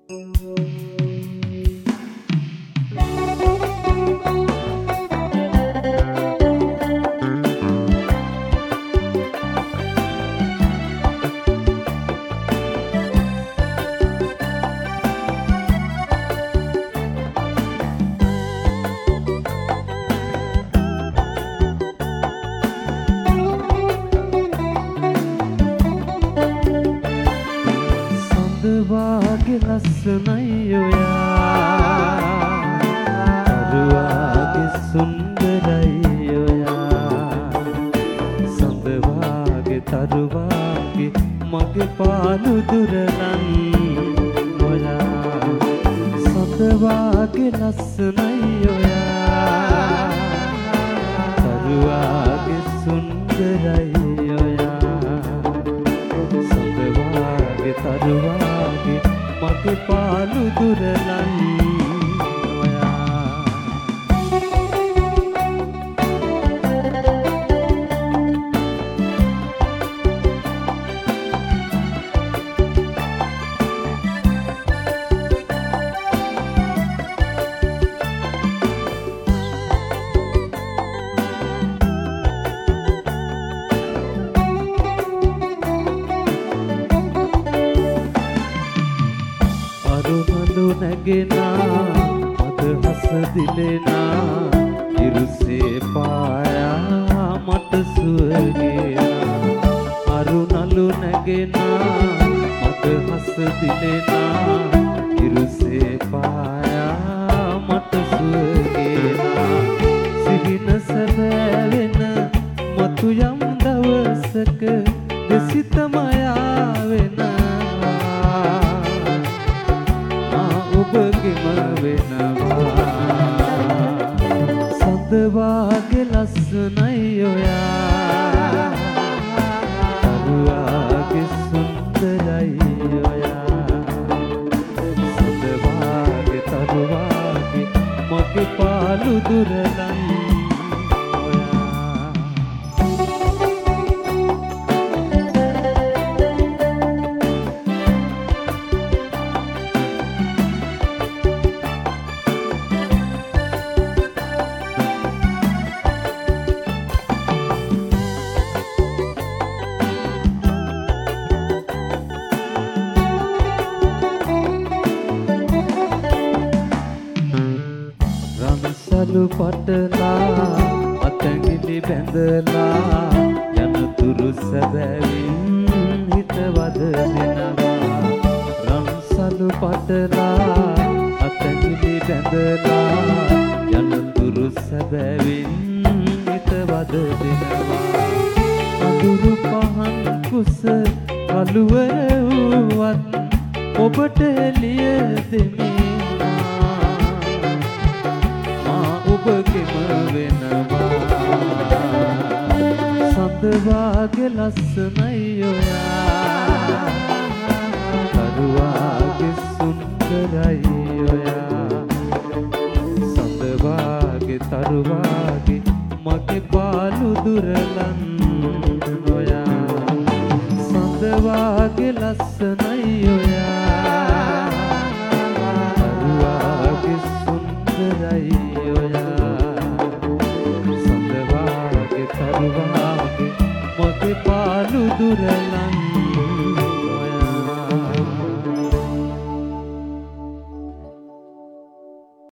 වාගේ ලස්සනයි ඔයා තරුවාගේ සුන්දරයි ඔයා සඳ වාගේ තරුවාගේ මගේ පාළු දුරලන් ඔයා සඳ වාගේ ලස්සනයි ඔයා තරුවාගේ සුන්දරයි ඔයා සඳ වාගේ තරුවාගේ මගේ පාළු දුරලන් ඔයා අරුහඳු නැගෙනා මද හස දිලෙනා ඉරුසේ පායා මට සුවගේනා අරුණලු නැගෙනා මද හස දිලෙනා ඉරුසේ පායා මට සුවගේනා සිහින සැබෑවෙන මතු යම් දවසක දෙසිත මයා වෙනවා ඔබගෙම වෙනවා සඳ වාගේ ලස්සනයි ඔයා තරුවාගේ සුන්දරයි ඔයා සඳ වාගේ තරුවාගේ මගේ පාළු දුරලන් රන්සලු පටලා අතැඟිලි බැඳලා යනතුරු සැබෑවින් හිතවද දෙනවා රන්සලු පටලා අතැඟිලි බැඳලා යනතුරු සැබෑවින් හිතවද දෙනවා අඳුරු පහන් කුස කළුවර වුවත් ඔබට එළිය දෙමි ඔබගෙම වෙනවා සඳ වාගේ ලස්සනයි ඔයා තරුවාගේ